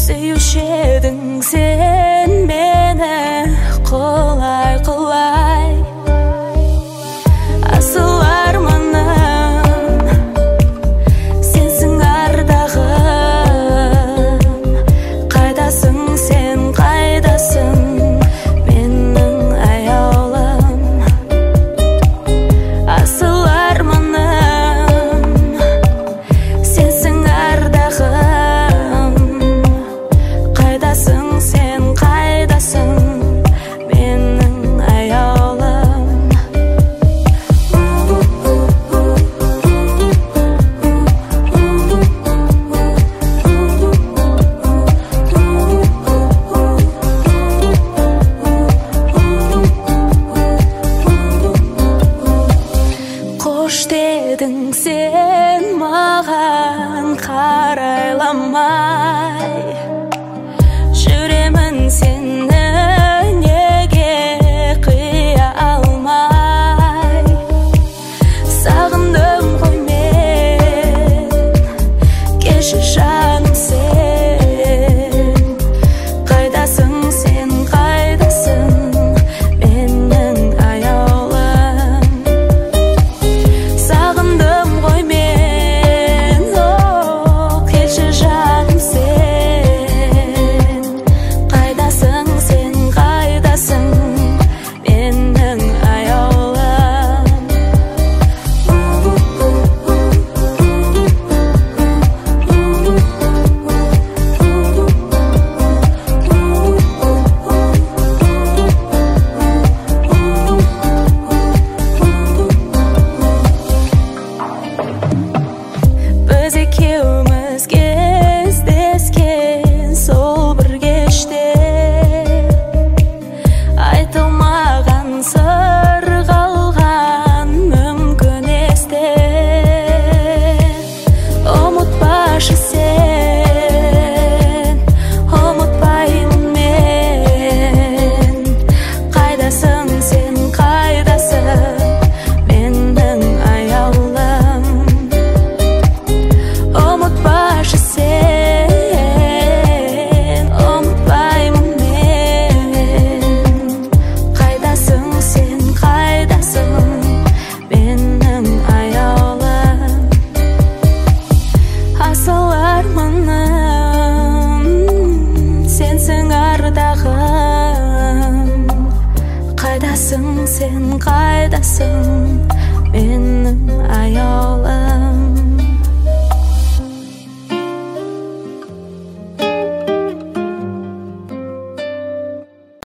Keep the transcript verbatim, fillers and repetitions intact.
Süyüşü eдің sen meni Құлай құлай Асыл арманым Сенсің ардағым Қайдасың сен қайдасың Менің аяулым Асыл арманым Сенсің ардағым Қайдасың сен қайдасың Менің аяулым Қош дедің сен маған қарайламай Жүремін сені неге қия алмай Сағындым ғой мен Кешір жаным сен Қайдасың сен қайдасың Менің аяулым Сағындым ғой мен О, кешір жаным сен Қайдасың сен қайдасың Менің аяулым Біз екеуміз кездескен сол бір кеште Айтылмаған сыр қалған мүмкін есте Ұмытпашы сен, ұмытпаймын мен Қайдасың сен қайдасың Менің аяулым Ұмытпашы сен, ұмытпаймын мен Қайдасың сен қайдасың Менің аяулым Асыл арманым Сенсің ардағым Қайдасың сен қайдасың